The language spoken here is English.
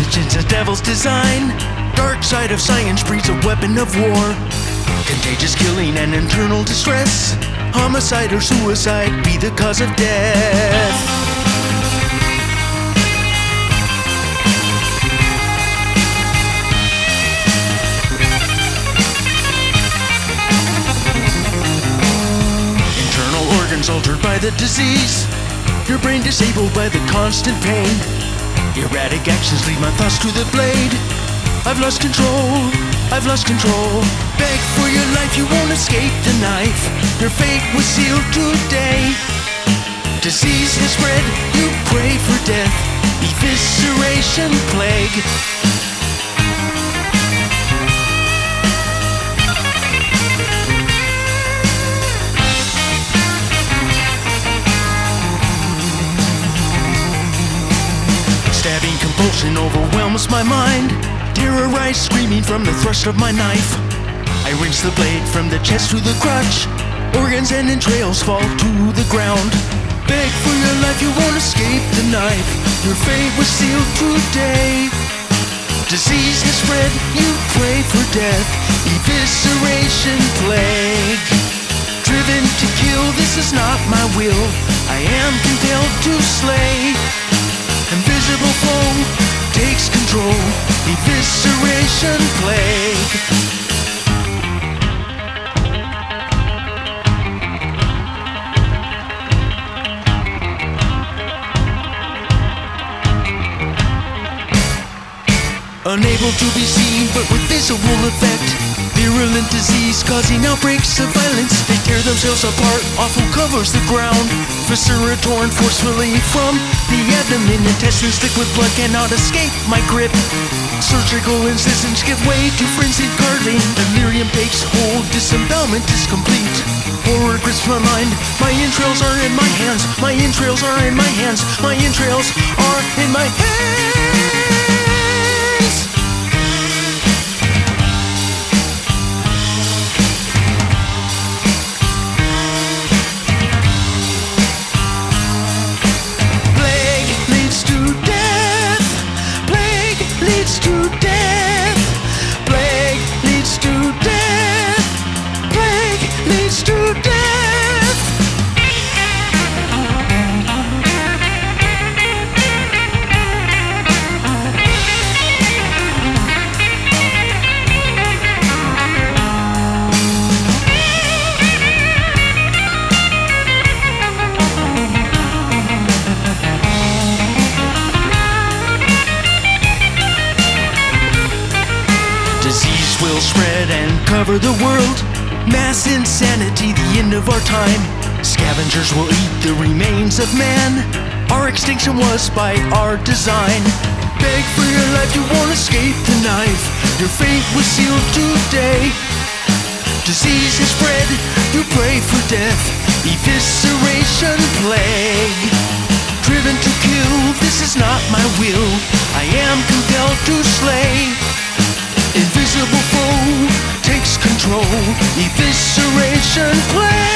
Pathogens, a devil's design. Dark side of science breeds a weapon of war. Contagious killing and internal distress. Homicide or suicide be the cause of death. Internal organs altered by the disease. Your brain disabled by the constant pain. Erratic actions lead my thoughts to the blade. I've lost control, I've lost control. Beg for your life, you won't escape the knife. Your fate was sealed today. Disease has spread, you pray for death. Evisceration plague. Stabbing compulsion overwhelms my mind. Terrorized, screaming from the thrust of my knife. I wrench the blade from the chest to the crotch. Organs and entrails fall to the ground. Beg for your life, you won't escape the knife. Your fate was sealed today. Disease has spread, you pray for death. Evisceration plague. Driven to kill, this is not my will. I am compelled to slay. Invisible foe takes control. Evisceration plague. Unable to be seen, but with visible effect. Virulent disease causing outbreaks of violence. They tear themselves apart, awful covers the ground. Viscera torn forcefully from the abdomen. Intestines thick with blood cannot escape my grip. Surgical incisions give way to frenzied curdling. Delirium takes hold, disembowelment is complete. Horror grips my mind, my entrails are in my hands. My entrails are in my hands. My entrails are in my hands. Disease will spread and cover the world. Mass insanity, the end of our time. Scavengers will eat the remains of man. Our extinction was by our design. Beg for your life, you won't escape the knife. Your fate was sealed today. Disease has spread, you pray for death. Evisceration plague. Driven to kill, this is not my will. I am compelled to slay. Invisible foe takes control. Evisceration plague.